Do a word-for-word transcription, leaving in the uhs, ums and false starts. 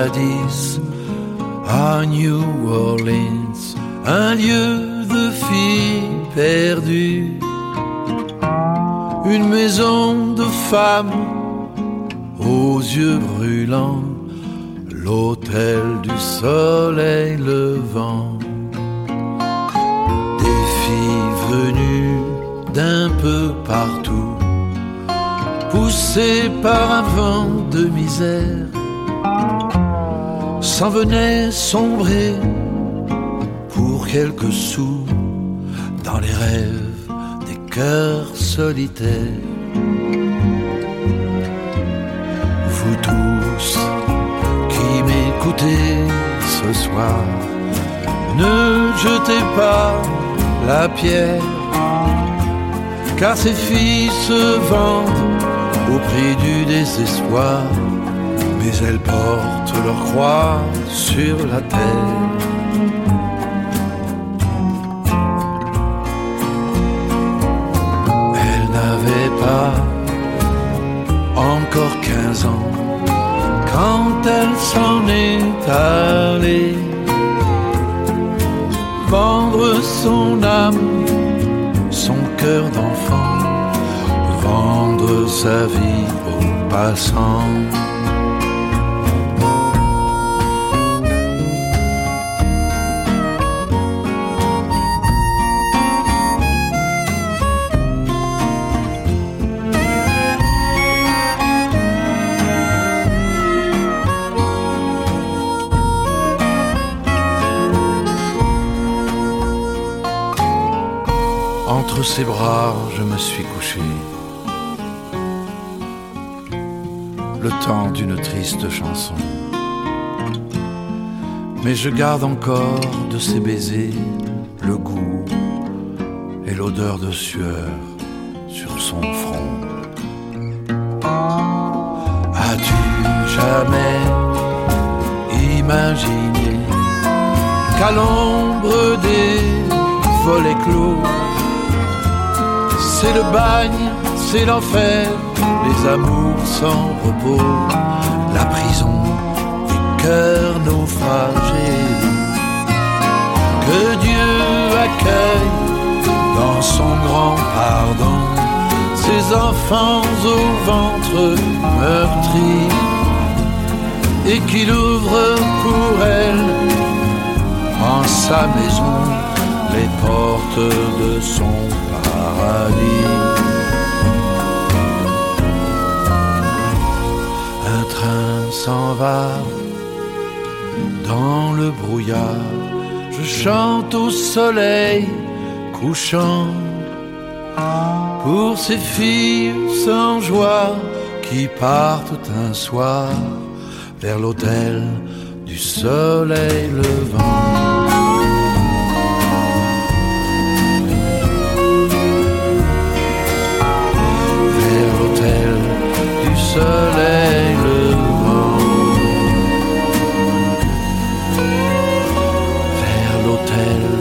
jadis à New Orleans, un lieu de filles perdues, une maison de femmes aux yeux brûlants, l'hôtel du soleil levant. Des filles venues d'un peu partout, poussées par un vent de misère, s'en venaient sombrer pour quelques sous dans les rêves des cœurs solitaires. Vous tous qui m'écoutez ce soir, ne jetez pas la pierre, car ces filles se vendent au prix du désespoir, mais elles portent leur croix sur la terre. Elles n'avaient pas encore quinze ans quand elle s'en est allée, vendre son âme, son cœur d'enfant, vendre sa vie aux passants. Entre ses bras, je me suis couché, le temps d'une triste chanson. Mais je garde encore de ses baisers le goût et l'odeur de sueur sur son front. As-tu jamais imaginé qu'à l'ombre des volets clos, c'est le bagne, c'est l'enfer, les amours sans repos, la prison des cœurs naufragés, que Dieu accueille dans son grand pardon ces enfants au ventre meurtri, et qu'il ouvre pour elles en sa maison les portes de son paradis. Un train s'en va dans le brouillard, je chante au soleil couchant pour ces filles sans joie qui partent un soir vers l'hôtel du soleil levant. Soleil levant vers l'hôtel